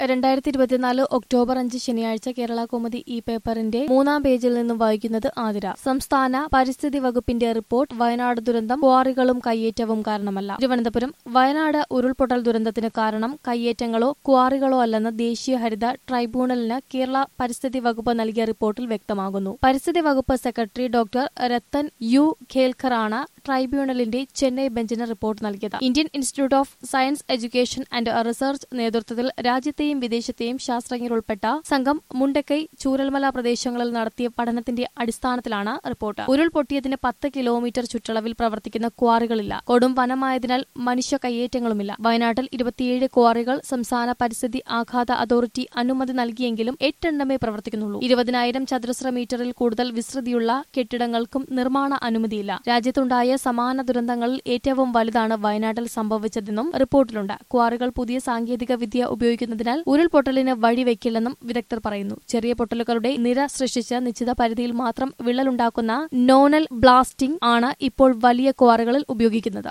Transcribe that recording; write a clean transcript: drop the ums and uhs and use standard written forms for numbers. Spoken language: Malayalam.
2024 ഒക്ടോബർ 5 ശനിയാഴ്ച കേരള കൗമുദി ഈ പേപ്പറിന്റെ 3-ാം പേജിൽ നിന്നും വായിക്കുന്നത് ആതിര. സംസ്ഥാന പരിസ്ഥിതി വകുപ്പിന്റെ റിപ്പോർട്ട് വയനാട് ദുരന്തം ക്വാറികളും കയ്യേറ്റവും കാരണമല്ല. തിരുവനന്തപുരം വയനാട് ഉരുൾപൊട്ടൽ ദുരന്തത്തിന് കാരണം കയ്യേറ്റങ്ങളോ ക്വാറികളോ അല്ലെന്ന് ദേശീയ ഹരിത ട്രൈബ്യൂണലിന് കേരള പരിസ്ഥിതി വകുപ്പ് നൽകിയ റിപ്പോർട്ടിൽ വ്യക്തമാകുന്നു. പരിസ്ഥിതി വകുപ്പ് സെക്രട്ടറി ഡോക്ടർ രത്തൻ യു ഖേൽക്കറാണ് ട്രൈബ്യൂണലിന്റെ ചെന്നൈ ബെഞ്ചിന് റിപ്പോർട്ട് നൽകിയത്. Indian institute of science education and research നേതൃത്വത്തിൽ രാജ്യത്തെയും വിദേശത്തെയും ശാസ്ത്രജ്ഞരുൾപ്പെട്ട സംഘം മുണ്ടക്കൈ ചൂരൽമല പ്രദേശങ്ങളിൽ നടത്തിയ പഠനത്തിന്റെ അടിസ്ഥാനത്തിലാണ് റിപ്പോർട്ട്. ഉരുൾപൊട്ടിയതിന് 10 കിലോമീറ്റർ ചുറ്റളവിൽ പ്രവർത്തിക്കുന്ന ക്വാറികളില്ല. കൊടും വനമായതിനാൽ മനുഷ്യ കയ്യേറ്റങ്ങളുമില്ല. വയനാട്ടിൽ 27 ക്വാറികൾ സംസ്ഥാന പരിസ്ഥിതി ആഘാത അതോറിറ്റി അനുമതി നൽകിയെങ്കിലും 8 എണ്ണമേ പ്രവർത്തിക്കുന്നുള്ളൂ. 20,000 ചതുരശ്ര മീറ്ററിൽ കൂടുതൽ വിസ്തൃതിയുള്ള കെട്ടിടങ്ങൾക്കും നിർമ്മാണ അനുമതിയില്ല. രാജ്യത്തുണ്ടായ സമാന ദുരന്തങ്ങളിൽ ഏറ്റവും വലുതാണ് വയനാട്ടിൽ സംഭവിച്ചതെന്നും റിപ്പോർട്ടിലുണ്ട്. ക്വാറികൾ പുതിയ സാങ്കേതിക വിദ്യ ഉപയോഗിക്കുന്നതിനാൽ ഉരുൾപൊട്ടലിന് വഴിവെക്കില്ലെന്നും വിദഗ്ധർ പറയുന്നു. ചെറിയ പൊട്ടലുകളുടെ നിര സൃഷ്ടിച്ച് നിശ്ചിത പരിധിയിൽ മാത്രം വിള്ളലുണ്ടാക്കുന്ന നോണൽ ബ്ലാസ്റ്റിംഗ് ആണ് ഇപ്പോൾ വലിയ ക്വാറികളിൽ ഉപയോഗിക്കുന്നത്.